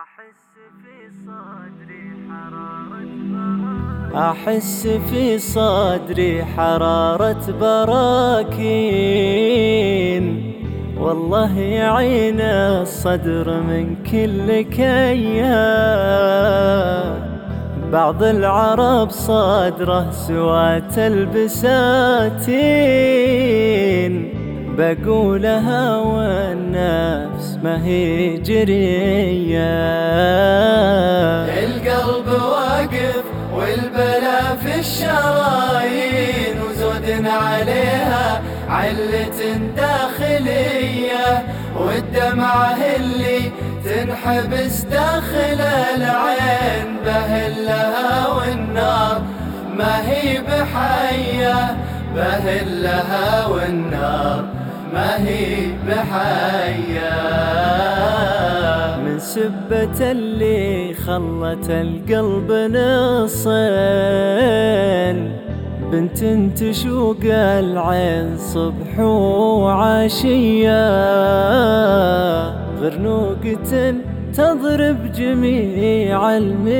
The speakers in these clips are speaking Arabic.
أحس في صدري حرارة براكين، والله يعين الصدر من كل كيان. بعض العرب صدره سوات البساتين، بقولها والنفس ما هي جرية. القلب واقف والبلا في الشرايين، وزود عليها علة داخلية، والدمعة اللي تنحبس داخل العين بهلها والنار ما هي بحية، بهلها والنار ما هي بحية. من سبة اللي خلت القلب نصين، بنت تشوق العين صبح وعشية، غرنوقة تضرب جميع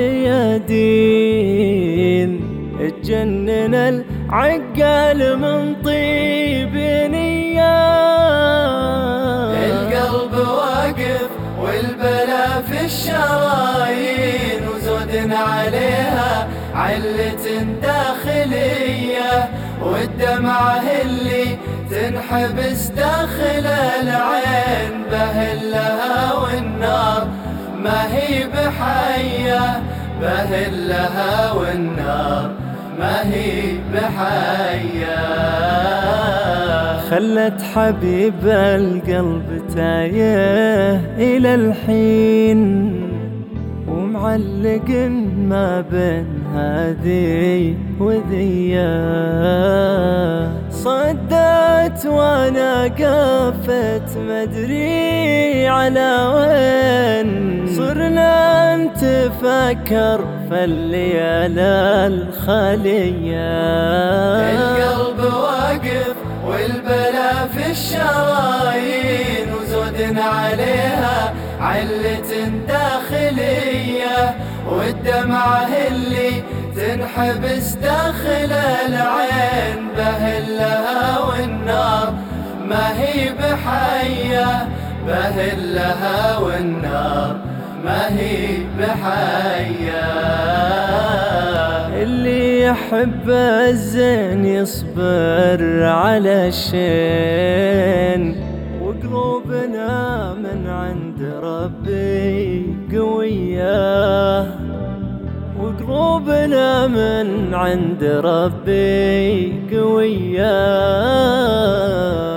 الميادين، تجنن العقال من طيب نية. القلب واقف والبلا في الشرايين، وزود عليها علة داخلية، والدمعة اللي تنحبس داخل العين بهلها والنار ما هي بحية، بهلها والنار ما هي بحية. خلت حبيب القلب تايه إلى الحين، ومعلق ما بين هذي وذيا. صدت وانا قفت مدري على وين، صرنا نتفكر في الليالي الخالية. القلب واقف والبلا في الشرايين، وزود عليها علة داخلية، والدمعة اللي تنحبس داخل العين بهلها والنار ما هي بحية، بهلها والنار ما هي بحية. اللي يحب الزين يصبر على الشين، وقلوبنا من عند ربي قوية، وقلوبنا من عند ربي قوية.